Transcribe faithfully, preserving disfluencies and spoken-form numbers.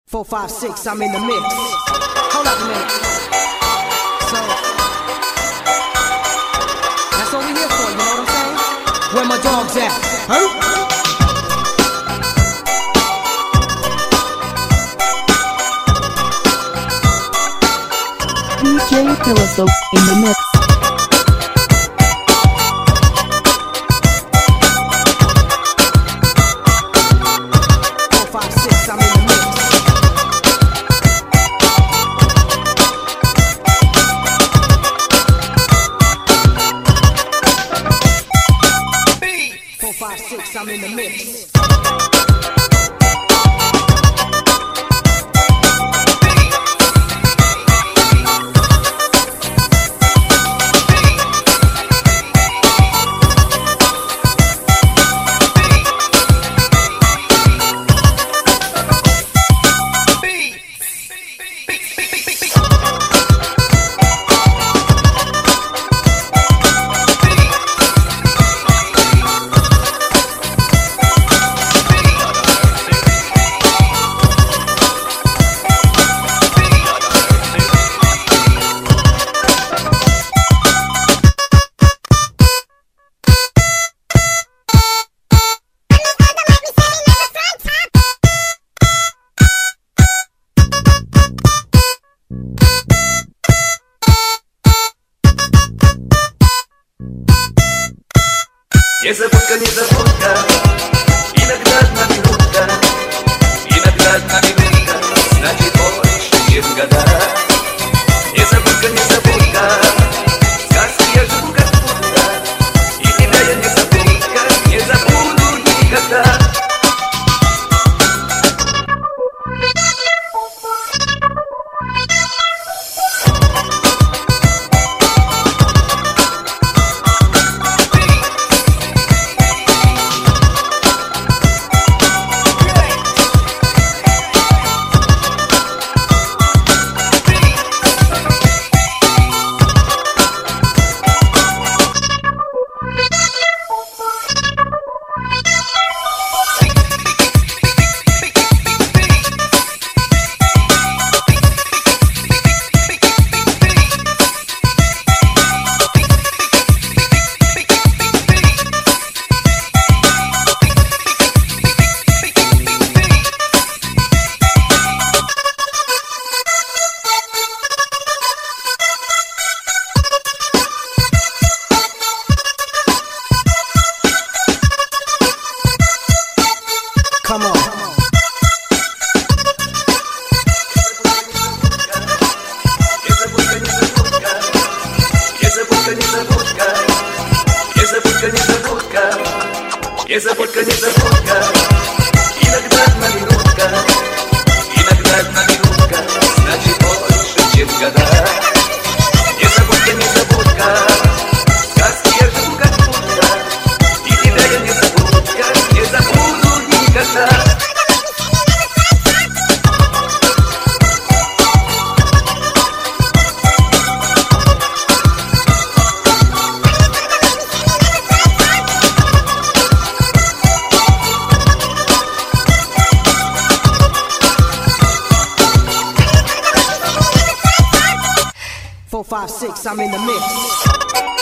Four, five, six, I'm in the mix. Hold up a minute. So, that's what we here for, you know what I'm saying? Where my dogs at? Huh? D J Philosoph in the mix. Four, five, six, I'm in the mix. Four, five, six, I'm in the mix. Незабудка, незабудка, иногда одна минутка, иногда одна минутка, значит больше, чем года. Незабудка, незабудка, в сказке я живу как будто, и тебя я не забудка, не забуду никогда. Come on. Незабудка, незабудка, незабудка, незабудка, незабудка, незабудка, незабудка, незабудка, иногда одна минутка, иногда одна минутка, значит больше, чем года. Незабудка, незабудка, в сказке я живу как будто, и тебя я не забудка, не забуду никогда. Four, five, six, I'm in the mix.